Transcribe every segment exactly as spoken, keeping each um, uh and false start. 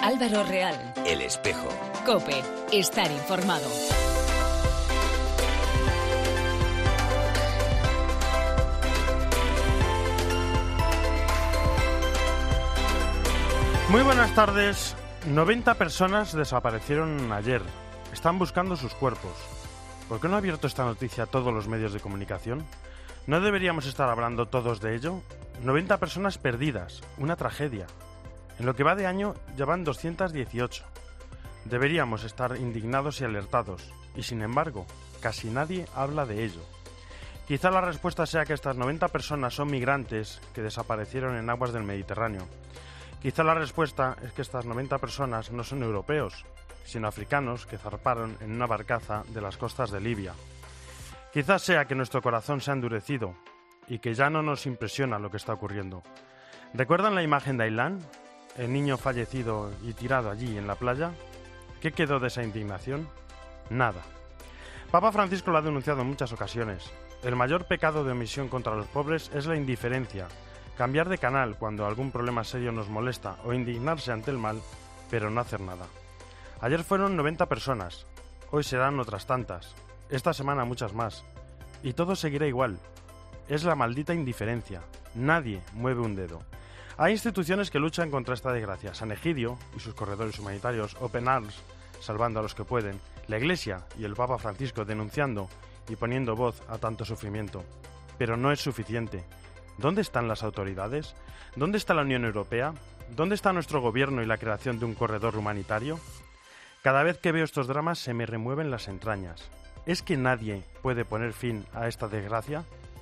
Álvaro Real. El Espejo. COPE. Estar informado. Muy buenas tardes. noventa personas desaparecieron ayer. Están buscando sus cuerpos. ¿Por qué no ha abierto esta noticia a todos los medios de comunicación? ¿No deberíamos estar hablando todos de ello? noventa personas perdidas. Una tragedia. En lo que va de año ya van doscientas dieciocho. Deberíamos estar indignados y alertados. Y sin embargo, casi nadie habla de ello. Quizá la respuesta sea que estas noventa personas son migrantes que desaparecieron en aguas del Mediterráneo. Quizá la respuesta es que estas noventa personas no son europeos, sino africanos que zarparon en una barcaza de las costas de Libia. Quizás sea que nuestro corazón se ha endurecido y que ya no nos impresiona lo que está ocurriendo. ¿Recuerdan la imagen de Ailán, el niño fallecido y tirado allí en la playa? ¿Qué quedó de esa indignación? Nada. Papa Francisco lo ha denunciado en muchas ocasiones. El mayor pecado de omisión contra los pobres es la indiferencia. Cambiar de canal cuando algún problema serio nos molesta o indignarse ante el mal, pero no hacer nada. Ayer fueron noventa personas, hoy serán otras tantas, esta semana muchas más. Y todo seguirá igual. Es la maldita indiferencia. Nadie mueve un dedo. Hay instituciones que luchan contra esta desgracia. San Egidio y sus corredores humanitarios, Open Arms, salvando a los que pueden, la Iglesia y el Papa Francisco denunciando y poniendo voz a tanto sufrimiento. Pero no es suficiente. ¿Dónde están las autoridades? ¿Dónde está la Unión Europea? ¿Dónde está nuestro gobierno y la creación de un corredor humanitario? Cada vez que veo estos dramas se me remueven las entrañas. ¿Es que nadie puede poner fin a esta desgracia?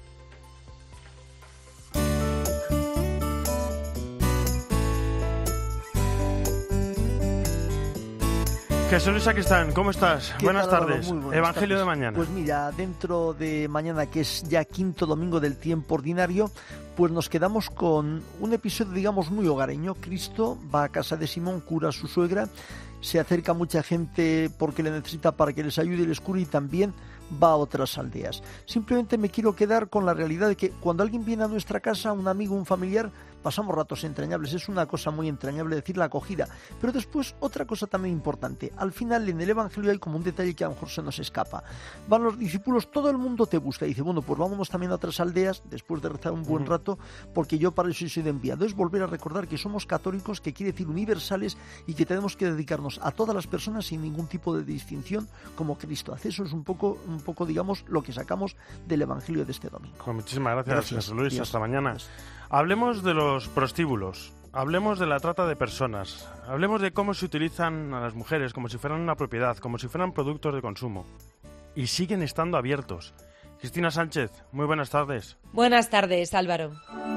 Jesús Luis Sacristán, ¿cómo estás? Buenas tal, tardes. Muy buenas Evangelio tardes. de mañana. Pues mira, dentro de mañana, que es ya quinto domingo del tiempo ordinario, pues nos quedamos con un episodio, digamos, muy hogareño. Cristo va a casa de Simón, cura a su suegra, se acerca mucha gente porque le necesita para que les ayude y les cure, y también va a otras aldeas. Simplemente me quiero quedar con la realidad de que cuando alguien viene a nuestra casa, un amigo, un familiar, pasamos ratos entrañables. Es una cosa muy entrañable decir la acogida. Pero después, otra cosa también importante. Al final, en el Evangelio hay como un detalle que a lo mejor se nos escapa. Van los discípulos, todo el mundo te busca. Y dice, bueno, pues vámonos también a otras aldeas, después de rezar un buen rato, porque yo para eso soy de enviado. Es volver a recordar que somos católicos, que quiere decir universales, y que tenemos que dedicarnos a todas las personas sin ningún tipo de distinción, como Cristo hace. Eso es un poco, un poco digamos, lo que sacamos del Evangelio de este domingo. Pues muchísimas gracias, Gracias, Jesús Luis. Dios. Hasta mañana. Dios. Hablemos de los prostíbulos, hablemos de la trata de personas, hablemos de cómo se utilizan a las mujeres como si fueran una propiedad, como si fueran productos de consumo. Y siguen estando abiertos. Cristina Sánchez, muy buenas tardes. Buenas tardes, Álvaro.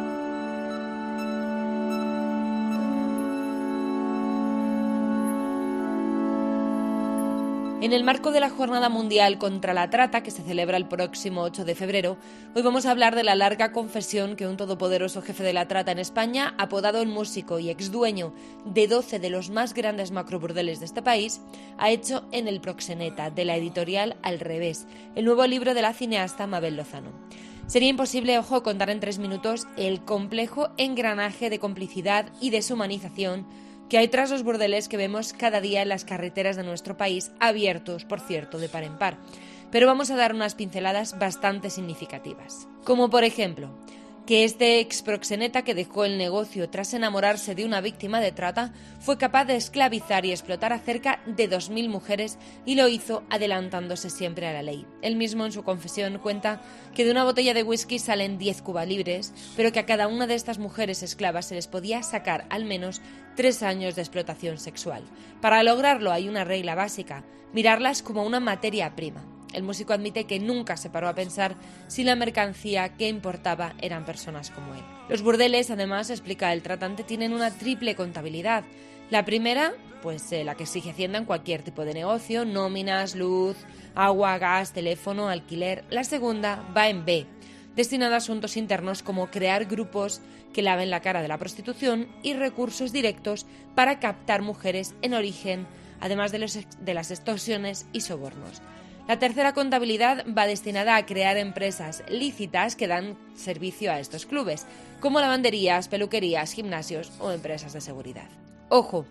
En el marco de la Jornada Mundial contra la Trata, que se celebra el próximo ocho de febrero, hoy vamos a hablar de la larga confesión que un todopoderoso jefe de la trata en España, apodado el músico y exdueño de doce de los más grandes macroburdeles de este país, ha hecho en El Proxeneta, de la editorial Al Revés, el nuevo libro de la cineasta Mabel Lozano. Sería imposible, ojo, contar en tres minutos el complejo engranaje de complicidad y deshumanización que hay tras los burdeles que vemos cada día en las carreteras de nuestro país, abiertos, por cierto, de par en par. Pero vamos a dar unas pinceladas bastante significativas. Como por ejemplo, que este ex proxeneta que dejó el negocio tras enamorarse de una víctima de trata fue capaz de esclavizar y explotar a cerca de dos mil mujeres, y lo hizo adelantándose siempre a la ley. Él mismo en su confesión cuenta que de una botella de whisky salen diez cubalibres, pero que a cada una de estas mujeres esclavas se les podía sacar al menos tres años de explotación sexual. Para lograrlo hay una regla básica: mirarlas como una materia prima. El músico admite que nunca se paró a pensar si la mercancía que importaba eran personas como él. Los burdeles, además, explica el tratante, tienen una triple contabilidad. La primera, pues eh, la que exige Hacienda en cualquier tipo de negocio: nóminas, luz, agua, gas, teléfono, alquiler. La segunda va en B, destinada a asuntos internos como crear grupos que laven la cara de la prostitución y recursos directos para captar mujeres en origen, además de, los, de las extorsiones y sobornos. La tercera contabilidad va destinada a crear empresas lícitas que dan servicio a estos clubes, como lavanderías, peluquerías, gimnasios o empresas de seguridad. Ojo,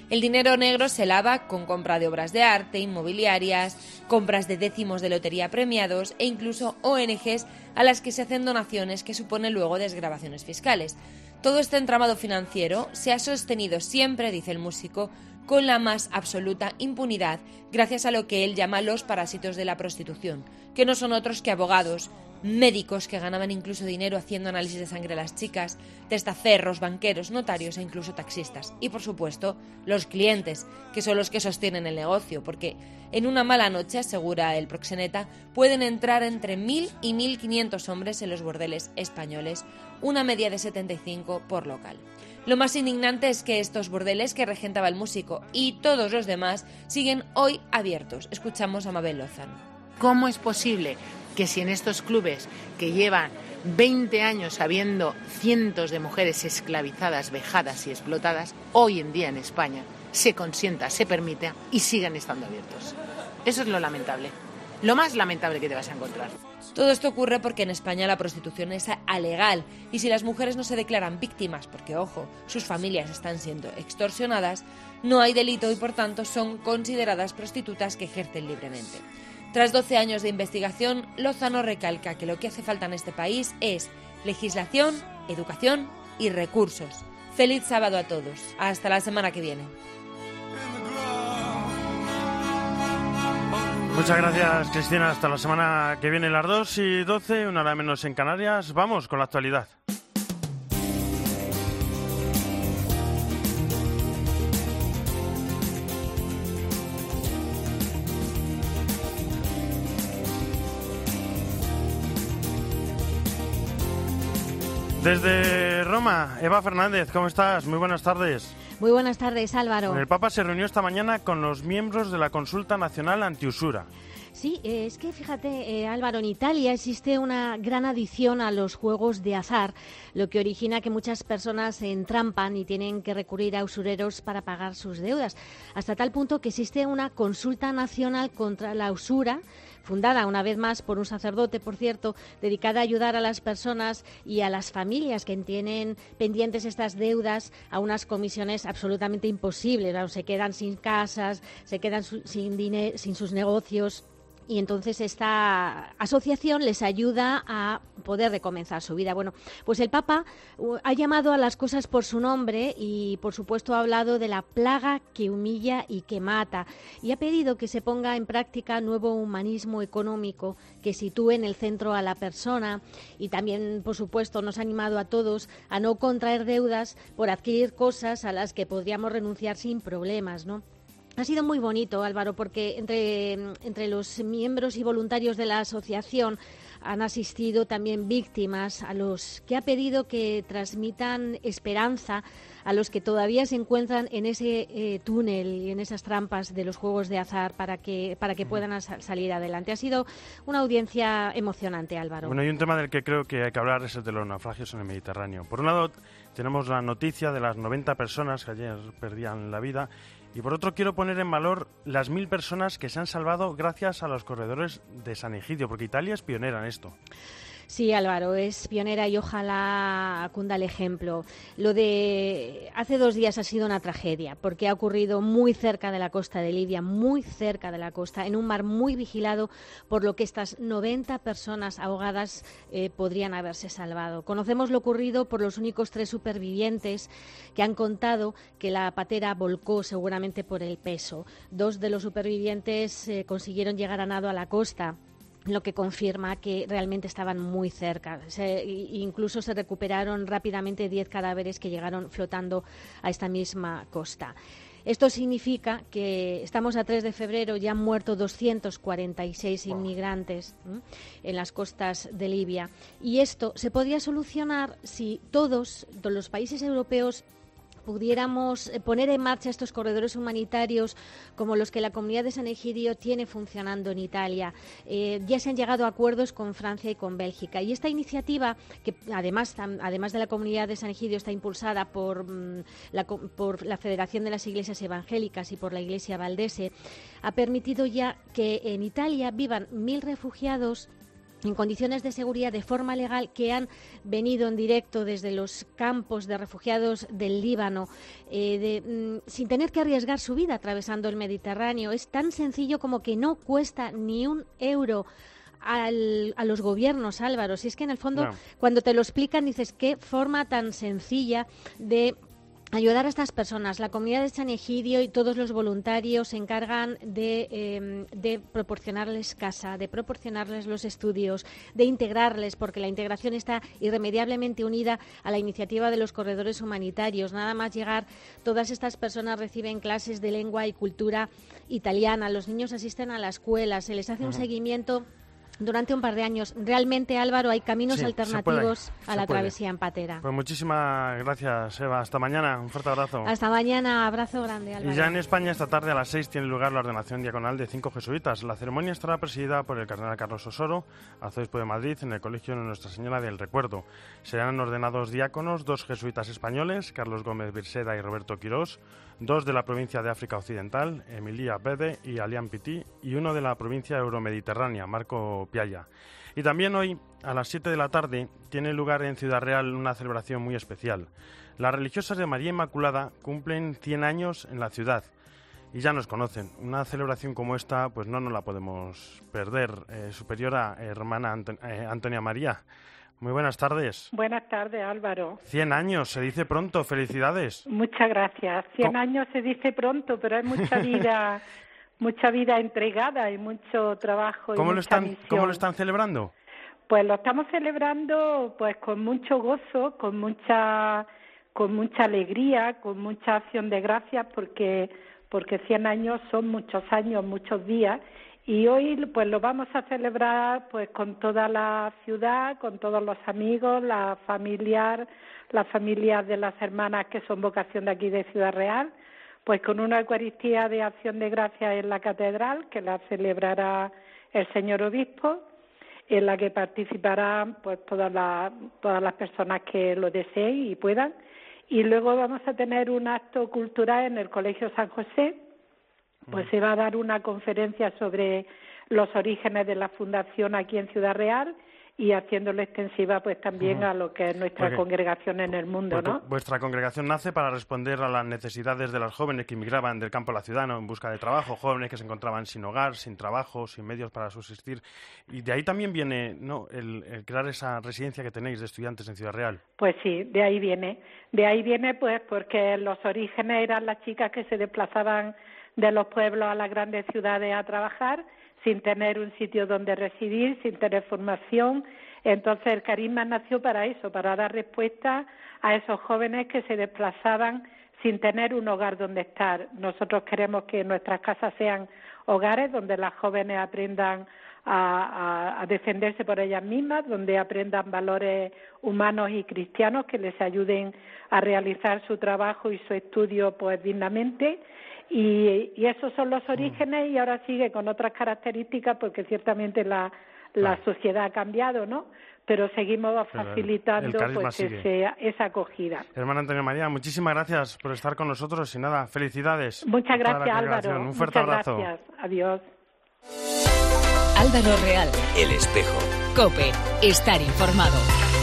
El dinero negro se lava con compra de obras de arte, inmobiliarias, compras de décimos de lotería premiados e incluso O N Ges a las que se hacen donaciones que suponen luego desgravaciones fiscales. Todo este entramado financiero se ha sostenido siempre, dice el músico, con la más absoluta impunidad, gracias a lo que él llama los parásitos de la prostitución, que no son otros que abogados, médicos que ganaban incluso dinero haciendo análisis de sangre a las chicas, testaferros, banqueros, notarios e incluso taxistas. Y por supuesto, los clientes, que son los que sostienen el negocio, porque en una mala noche, asegura el proxeneta, pueden entrar entre mil y mil quinientos hombres en los bordeles españoles, una media de setenta y cinco por local. Lo más indignante es que estos bordeles que regentaba el músico y todos los demás siguen hoy abiertos. Escuchamos a Mabel Lozano. ¿Cómo es posible que si en estos clubes que llevan veinte años habiendo cientos de mujeres esclavizadas, vejadas y explotadas, hoy en día en España se consienta, se permite y sigan estando abiertos? Eso es lo lamentable, lo más lamentable que te vas a encontrar. Todo esto ocurre porque en España la prostitución es alegal y si las mujeres no se declaran víctimas porque, ojo, sus familias están siendo extorsionadas, no hay delito y por tanto son consideradas prostitutas que ejercen libremente. Tras doce años de investigación, Lozano recalca que lo que hace falta en este país es legislación, educación y recursos. Feliz sábado a todos. Hasta la semana que viene. Muchas gracias, Cristina. Hasta la semana que viene, las dos y doce, una hora menos en Canarias. Vamos con la actualidad. Desde Roma, Eva Fernández, ¿cómo estás? Muy buenas tardes. Muy buenas tardes, Álvaro. El Papa se reunió esta mañana con los miembros de la Consulta Nacional Antiusura. Sí, eh, es que fíjate, eh, Álvaro, en Italia existe una gran adicción a los juegos de azar, lo que origina que muchas personas se entrampan y tienen que recurrir a usureros para pagar sus deudas, hasta tal punto que existe una consulta nacional contra la usura, fundada una vez más por un sacerdote, por cierto, dedicada a ayudar a las personas y a las familias que tienen pendientes estas deudas a unas comisiones absolutamente imposibles, ¿no? Se quedan sin casas, se quedan su- sin dinero, sin sus negocios. Y entonces esta asociación les ayuda a poder recomenzar su vida. Bueno, pues el Papa uh, ha llamado a las cosas por su nombre y, por supuesto, ha hablado de la plaga que humilla y que mata. Y ha pedido que se ponga en práctica nuevo humanismo económico que sitúe en el centro a la persona. Y también, por supuesto, nos ha animado a todos a no contraer deudas por adquirir cosas a las que podríamos renunciar sin problemas, ¿no? Ha sido muy bonito, Álvaro, porque entre, entre los miembros y voluntarios de la asociación han asistido también víctimas a los que ha pedido que transmitan esperanza a los que todavía se encuentran en ese eh, túnel y en esas trampas de los juegos de azar para que para que puedan as- salir adelante. Ha sido una audiencia emocionante, Álvaro. Bueno, hay un tema del que creo que hay que hablar, es el de los naufragios en el Mediterráneo. Por un lado, tenemos la noticia de las noventa personas que ayer perdían la vida. Y por otro, quiero poner en valor las mil personas que se han salvado gracias a los corredores de San Egidio, porque Italia es pionera en esto. Sí, Álvaro, es pionera y ojalá cunda el ejemplo. Lo de hace dos días ha sido una tragedia, porque ha ocurrido muy cerca de la costa de Libia, muy cerca de la costa, en un mar muy vigilado, por lo que estas noventa personas ahogadas eh, podrían haberse salvado. Conocemos lo ocurrido por los únicos tres supervivientes que han contado que la patera volcó seguramente por el peso. Dos de los supervivientes eh, consiguieron llegar a nado a la costa, lo que confirma que realmente estaban muy cerca. Se, incluso se recuperaron rápidamente diez cadáveres que llegaron flotando a esta misma costa. Esto significa que estamos a tres de febrero, ya han muerto doscientos cuarenta y seis inmigrantes ¿eh? en las costas de Libia. Y esto se podría solucionar si todos los países europeos pudiéramos poner en marcha estos corredores humanitarios como los que la Comunidad de San Egidio tiene funcionando en Italia. Eh, ya se han llegado a acuerdos con Francia y con Bélgica. Y esta iniciativa, que además, además de la Comunidad de San Egidio, está impulsada por, mm, la, por la Federación de las Iglesias Evangélicas y por la Iglesia Valdese, ha permitido ya que en Italia vivan mil refugiados en condiciones de seguridad de forma legal, que han venido en directo desde los campos de refugiados del Líbano, eh, de, mm, sin tener que arriesgar su vida atravesando el Mediterráneo. Es tan sencillo como que no cuesta ni un euro al, a los gobiernos, Álvaro. Si es que en el fondo, no. cuando te lo explican, dices qué forma tan sencilla de ayudar a estas personas. La comunidad de San Egidio y todos los voluntarios se encargan de, eh, de proporcionarles casa, de proporcionarles los estudios, de integrarles, porque la integración está irremediablemente unida a la iniciativa de los corredores humanitarios. Nada más llegar, todas estas personas reciben clases de lengua y cultura italiana, los niños asisten a la escuela, se les hace uh-huh. un seguimiento durante un par de años. Realmente, Álvaro, hay caminos sí, alternativos a la puede. travesía en patera. Pues muchísimas gracias, Eva. Hasta mañana. Un fuerte abrazo. Hasta mañana. Abrazo grande, Álvaro. Y ya en España, esta tarde a las seis tiene lugar la ordenación diaconal de cinco jesuitas. La ceremonia estará presidida por el cardenal Carlos Osoro, arzobispo de Madrid, en el Colegio de Nuestra Señora del Recuerdo. Serán ordenados diáconos dos jesuitas españoles, Carlos Gómez Virseda y Roberto Quirós, dos de la provincia de África Occidental, Emilia Bede y Alian Pití, y uno de la provincia euromediterránea, Marco Pialla. Y también hoy, a las siete de la tarde, tiene lugar en Ciudad Real una celebración muy especial. Las religiosas de María Inmaculada cumplen cien años en la ciudad y ya nos conocen. Una celebración como esta, pues no nos la podemos perder. Eh, superiora hermana Anton- eh, Antonia María, muy buenas tardes. Buenas tardes, Álvaro. Cien años, se dice pronto, felicidades. Muchas gracias. Cien ¿Cómo? años se dice pronto, pero hay mucha vida, mucha vida entregada y mucho trabajo y ¿Cómo mucha lo están, misión. ¿Cómo lo están celebrando? Pues lo estamos celebrando pues con mucho gozo, con mucha, con mucha alegría, con mucha acción de gracias, porque porque cien años son muchos años, muchos días. Y hoy pues lo vamos a celebrar pues con toda la ciudad, con todos los amigos, la familiar, las familias de las hermanas que son vocación de aquí de Ciudad Real, pues con una Eucaristía de acción de gracias en la catedral, que la celebrará el señor obispo, en la que participarán pues todas las todas las personas que lo deseen y puedan. Y luego vamos a tener un acto cultural en el Colegio San José. Pues se va a dar una conferencia sobre los orígenes de la fundación aquí en Ciudad Real y haciéndolo extensiva pues también uh-huh. a lo que es nuestra Porque, congregación en el mundo, ¿no? Vuestra congregación nace para responder a las necesidades de los jóvenes que inmigraban del campo a la ciudad, ¿no? En busca de trabajo, jóvenes que se encontraban sin hogar, sin trabajo, sin medios para subsistir. Y de ahí también viene, ¿no?, el, el crear esa residencia que tenéis de estudiantes en Ciudad Real. Pues sí, de ahí viene. De ahí viene pues porque los orígenes eran las chicas que se desplazaban de los pueblos a las grandes ciudades a trabajar, sin tener un sitio donde residir, sin tener formación. Entonces el Carisma nació para eso, para dar respuesta a esos jóvenes que se desplazaban sin tener un hogar donde estar. Nosotros queremos que nuestras casas sean hogares donde las jóvenes aprendan a, a, a defenderse por ellas mismas, donde aprendan valores humanos y cristianos que les ayuden a realizar su trabajo y su estudio pues dignamente. Y, y esos son los orígenes y ahora sigue con otras características porque ciertamente la, la sociedad ha cambiado, ¿no? Pero seguimos facilitando el, el pues ese, esa acogida. Hermana Antonia María, muchísimas gracias por estar con nosotros y nada, felicidades. Muchas gracias, Álvaro. Un fuerte Muchas abrazo. Gracias. Adiós. Álvaro Real. El Espejo. COPE. Estar informado.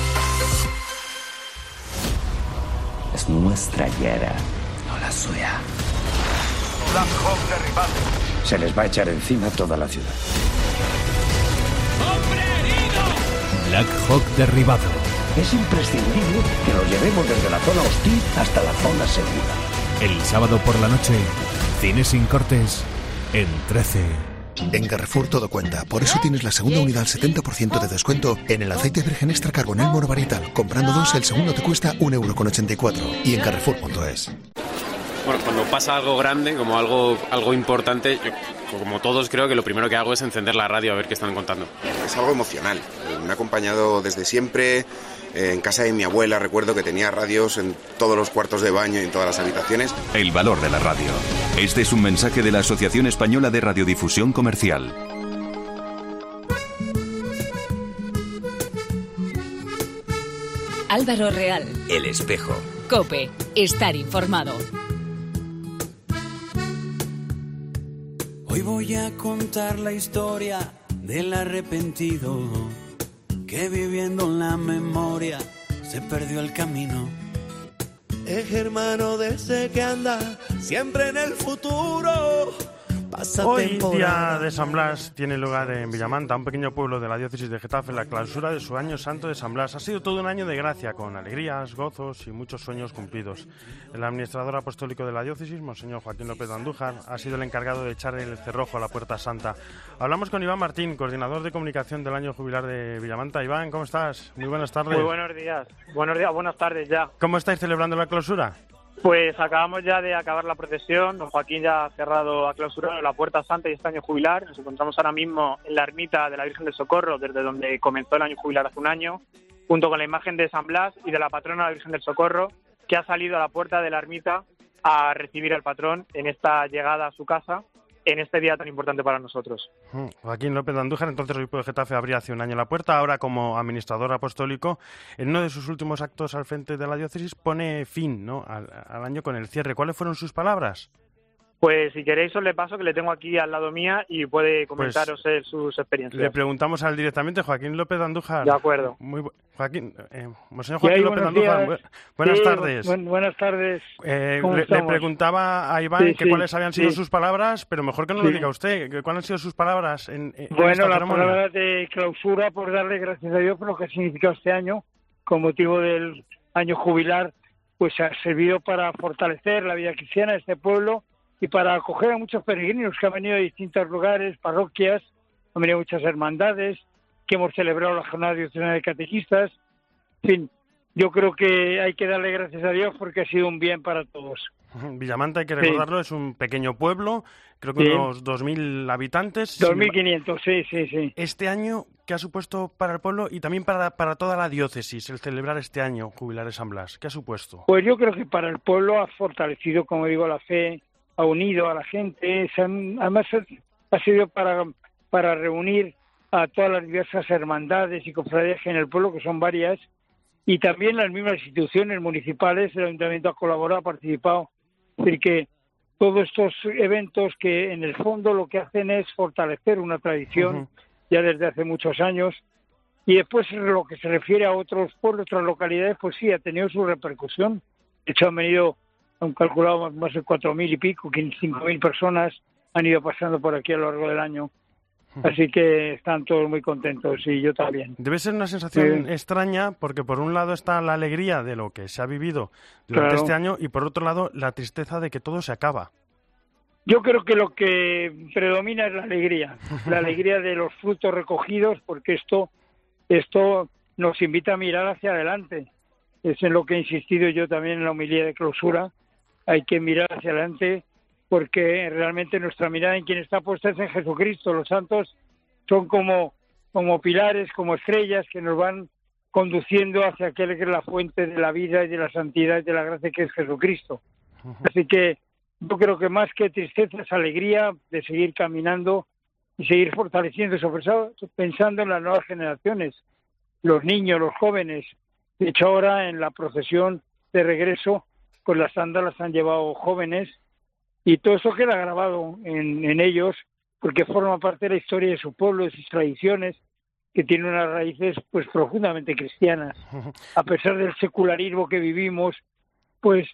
Es nuestra guerra, no la suya. Black Hawk derribado. Se les va a echar encima toda la ciudad. ¡Hombre herido! Black Hawk derribado. Es imprescindible que lo llevemos desde la zona hostil hasta la zona segura. El sábado por la noche, cine sin cortes en trece. En Carrefour todo cuenta, por eso tienes la segunda unidad al setenta por ciento de descuento en el aceite virgen extra carbonel monovarietal. Comprando dos, el segundo te cuesta un euro con ochenta y cuatro. Y en carrefour punto es. Bueno, cuando pasa algo grande, como algo algo importante, yo, como todos creo que lo primero que hago es encender la radio a ver qué están contando. Es algo emocional, me ha acompañado desde siempre. En casa de mi abuela recuerdo que tenía radios en todos los cuartos de baño y en todas las habitaciones. El valor de la radio. Este es un mensaje de la Asociación Española de Radiodifusión Comercial. Álvaro Real. El Espejo. COPE. Estar informado. Hoy voy a contar la historia del arrepentido que viviendo en la memoria se perdió el camino. Es hermano de ese que anda siempre en el futuro. Pasa Hoy, temporada. día de San Blas, tiene lugar en Villamanta, un pequeño pueblo de la diócesis de Getafe, la clausura de su año santo de San Blas. Ha sido todo un año de gracia, con alegrías, gozos y muchos sueños cumplidos. El administrador apostólico de la diócesis, Monseñor Joaquín López de Andújar, ha sido el encargado de echar el cerrojo a la Puerta Santa. Hablamos con Iván Martín, coordinador de comunicación del año jubilar de Villamanta. Iván, ¿cómo estás? Muy buenas tardes. Muy buenos días. Buenos días, buenas tardes ya. ¿Cómo estáis celebrando la clausura? Pues acabamos ya de acabar la procesión. Don Joaquín ya ha cerrado, ha clausurado la Puerta Santa y este año jubilar. Nos encontramos ahora mismo en la ermita de la Virgen del Socorro, desde donde comenzó el año jubilar hace un año, junto con la imagen de San Blas y de la patrona de la Virgen del Socorro, que ha salido a la puerta de la ermita a recibir al patrón en esta llegada a su casa, en este día tan importante para nosotros. Joaquín López de Andújar, entonces obispo de Getafe, abría hace un año la puerta. Ahora, como administrador apostólico, en uno de sus últimos actos al frente de la diócesis, pone fin, ¿no?, al, al año con el cierre. ¿Cuáles fueron sus palabras? Pues si queréis os le paso, que le tengo aquí al lado mía y puede comentaros pues, él sus experiencias. Le preguntamos a él directamente, Joaquín López de Andújar. De acuerdo. Muy bu- Joaquín, eh, Monseñor Joaquín López de Andújar, bu- buenas sí, tardes. Bu- buenas tardes. Eh, le, le preguntaba a Iván sí, que sí, cuáles habían sido sí. sus palabras, pero mejor que no sí. lo diga usted. ¿Cuáles han sido sus palabras en, en Bueno, esta las ceremonia? palabras de clausura, por darle gracias a Dios por lo que ha significado este año, con motivo del año jubilar, pues ha servido para fortalecer la vida cristiana de este pueblo y para acoger a muchos peregrinos que han venido de distintos lugares, parroquias, han venido muchas hermandades, que hemos celebrado la jornada diocesana de catequistas. En fin, yo creo que hay que darle gracias a Dios porque ha sido un bien para todos. Villamanta, hay que recordarlo, sí. Es un pequeño pueblo, creo que sí. unos dos mil habitantes. dos mil quinientos, sí, sí, sí. Este año, ¿qué ha supuesto para el pueblo y también para, para toda la diócesis el celebrar este año jubilar de San Blas? ¿Qué ha supuesto? Pues yo creo que para el pueblo ha fortalecido, como digo, la fe, ha unido a la gente, se han, además ha sido para, para reunir a todas las diversas hermandades y cofradías en el pueblo, que son varias, y también las mismas instituciones municipales. El Ayuntamiento ha colaborado, ha participado. Es decir, que todos estos eventos que en el fondo lo que hacen es fortalecer una tradición uh-huh. ya desde hace muchos años, y después lo que se refiere a otros pueblos, otras localidades, pues sí, ha tenido su repercusión. De hecho, han venido, han calculado más de cuatro mil y pico, cinco mil personas han ido pasando por aquí a lo largo del año. Así que están todos muy contentos y yo también. Debe ser una sensación sí. extraña porque por un lado está la alegría de lo que se ha vivido durante claro. este año y por otro lado la tristeza de que todo se acaba. Yo creo que lo que predomina es la alegría, la alegría de los frutos recogidos, porque esto, esto nos invita a mirar hacia adelante. Es en lo que he insistido yo también en la homilía de clausura. Hay que mirar hacia adelante, porque realmente nuestra mirada en quien está puesta es en Jesucristo. Los santos son como, como pilares, como estrellas que nos van conduciendo hacia aquel que es la fuente de la vida y de la santidad y de la gracia, que es Jesucristo. Así que yo creo que más que tristeza es alegría de seguir caminando y seguir fortaleciendo, sobre todo pensando en las nuevas generaciones, los niños, los jóvenes. De hecho, ahora en la procesión de regreso, pues las sándalas han llevado jóvenes, y todo eso queda grabado en, en ellos, porque forma parte de la historia de su pueblo, de sus tradiciones, que tienen unas raíces pues profundamente cristianas. A pesar del secularismo que vivimos, pues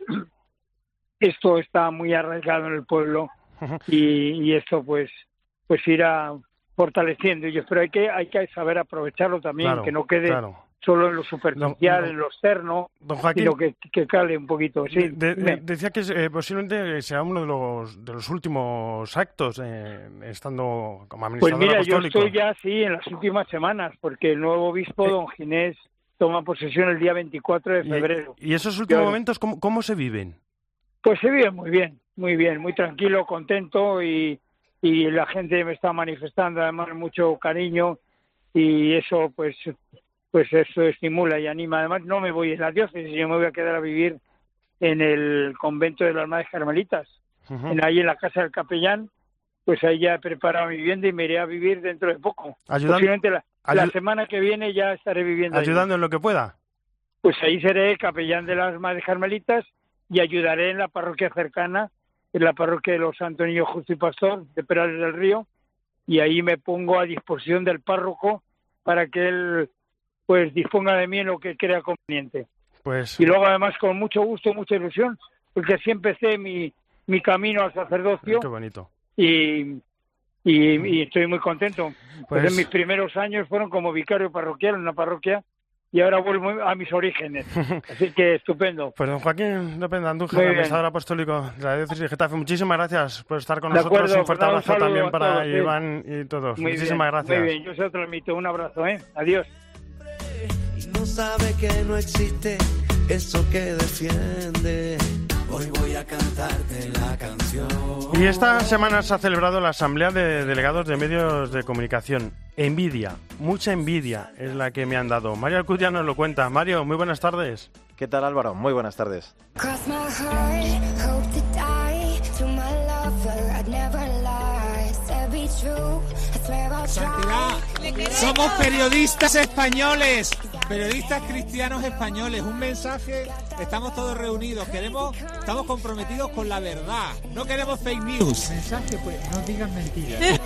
esto está muy arraigado en el pueblo, y, y esto pues pues irá fortaleciendo. Y yo espero hay que hay que saber aprovecharlo también, claro, que no quede claro. solo en lo superficial, no, no. en lo externo, Don Joaquín, sino que, que cale un poquito. Sí, de, de, decía que eh, posiblemente sea uno de los de los últimos actos eh, estando como administrador Pues mira, apostólico. Yo estoy ya sí en las últimas semanas, porque el nuevo obispo, eh, don Ginés, toma posesión el día veinticuatro de febrero. ¿Y, y esos últimos yo, momentos cómo, cómo se viven? Pues se vive muy bien, muy bien, muy tranquilo, contento, y, y la gente me está manifestando además mucho cariño, y eso pues pues eso estimula y anima. Además no me voy a la diócesis, yo me voy a quedar a vivir en el convento de las Madres Carmelitas, uh-huh. en ahí en la casa del capellán. Pues ahí ya he preparado mi vivienda y me iré a vivir dentro de poco. Ayudando, Posiblemente la, ayud- la semana que viene ya estaré viviendo ayudando ahí. en lo que pueda. Pues ahí seré capellán de las Madres Carmelitas y ayudaré en la parroquia cercana, en la parroquia de los Santos Niños Justo y Pastor de Perales del Río, y ahí me pongo a disposición del párroco para que él pues disponga de mí en lo que crea conveniente. Pues... Y luego además con mucho gusto, mucha ilusión, porque así empecé mi, mi camino al sacerdocio. Qué bonito. Y, y, y estoy muy contento. Pues... pues en mis primeros años fueron como vicario parroquial en una parroquia, y ahora vuelvo a mis orígenes. Así que estupendo. Pues don Joaquín López de Andújar, administrador apostólico de la diócesis de Getafe, muchísimas gracias por estar con de nosotros. Acuerdo, un fuerte un abrazo también para todos, Iván sí. y todos. Muy muchísimas bien, gracias. Muy bien, yo se lo transmito. Un abrazo, ¿eh? Adiós. No sabe que no existe eso que defiende. Hoy voy a cantarte la canción. Y esta semana se ha celebrado la Asamblea de Delegados de Medios de Comunicación. Envidia, mucha envidia es la que me han dado. Mario Alcudia nos lo cuenta. Mario, muy buenas tardes. ¿Qué tal, Álvaro? Muy buenas tardes. Santidad, somos periodistas españoles, periodistas cristianos españoles. Un mensaje, estamos todos reunidos, queremos, estamos comprometidos con la verdad, no queremos fake news. Mensaje, pues, no digan mentiras.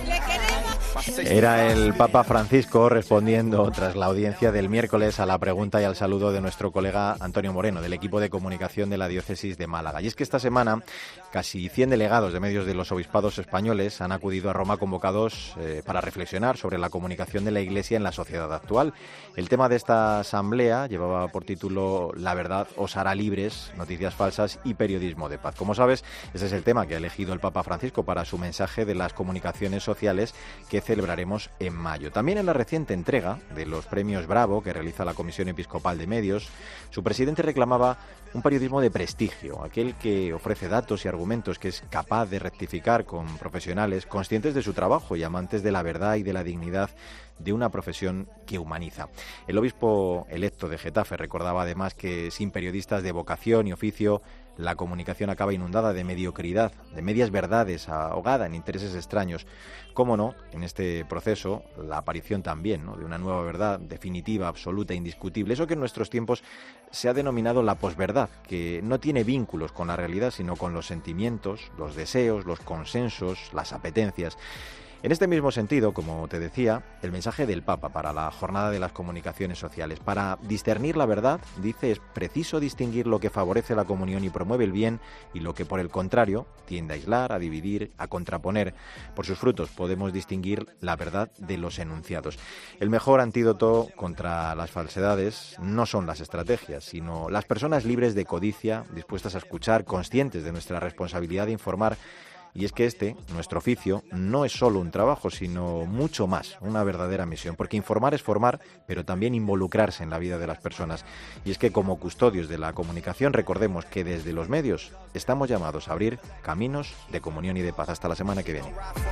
Era el Papa Francisco respondiendo tras la audiencia del miércoles a la pregunta y al saludo de nuestro colega Antonio Moreno, del equipo de comunicación de la diócesis de Málaga. Y es que esta semana casi cien delegados de medios de los obispados españoles han acudido a Roma convocados eh, para reflexionar sobre la comunicación de la Iglesia en la sociedad actual. El tema de esta asamblea llevaba por título La verdad os hará libres, noticias falsas y periodismo de paz. Como sabes, ese es el tema que ha elegido el Papa Francisco para su mensaje de las comunicaciones sociales que celebraremos en mayo. También en la reciente entrega de los premios Bravo que realiza la Comisión Episcopal de Medios, su presidente reclamaba un periodismo de prestigio, aquel que ofrece datos y argumentos, que es capaz de rectificar con profesionales conscientes de su trabajo y amantes de la verdad y de la dignidad de una profesión que humaniza. El obispo electo de Getafe recordaba además que sin periodistas de vocación y oficio, la comunicación acaba inundada de mediocridad, de medias verdades, ahogada en intereses extraños. Cómo no, en este proceso, la aparición también, ¿no?, de una nueva verdad definitiva, absoluta, indiscutible. Eso que en nuestros tiempos se ha denominado la posverdad, que no tiene vínculos con la realidad, sino con los sentimientos, los deseos, los consensos, las apetencias. En este mismo sentido, como te decía, el mensaje del Papa para la Jornada de las Comunicaciones Sociales. Para discernir la verdad, dice, es preciso distinguir lo que favorece la comunión y promueve el bien y lo que, por el contrario, tiende a aislar, a dividir, a contraponer. Por sus frutos podemos distinguir la verdad de los enunciados. El mejor antídoto contra las falsedades no son las estrategias, sino las personas libres de codicia, dispuestas a escuchar, conscientes de nuestra responsabilidad de informar. Y es que este, nuestro oficio, no es solo un trabajo, sino mucho más, una verdadera misión. Porque informar es formar, pero también involucrarse en la vida de las personas. Y es que como custodios de la comunicación, recordemos que desde los medios estamos llamados a abrir caminos de comunión y de paz. Hasta la semana que viene.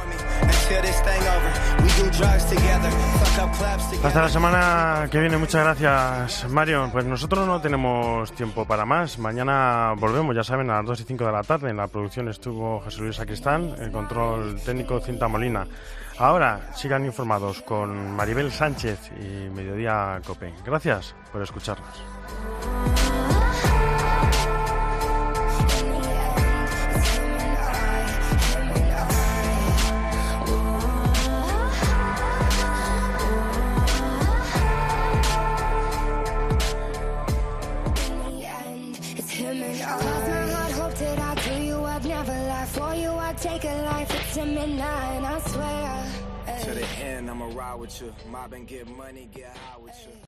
Hasta la semana que viene, muchas gracias, Mario. Pues nosotros no tenemos tiempo para más. Mañana volvemos, ya saben, a las dos y cinco de la tarde. En la producción estuvo Jesús Luis Sacristán, el control técnico Cinta Molina. Ahora sigan informados con Maribel Sánchez y Mediodía Cope. Gracias por escucharnos. Take a life, it's a midnight, I swear. To the end, I'ma ride with you. Mob and get money, get high with you.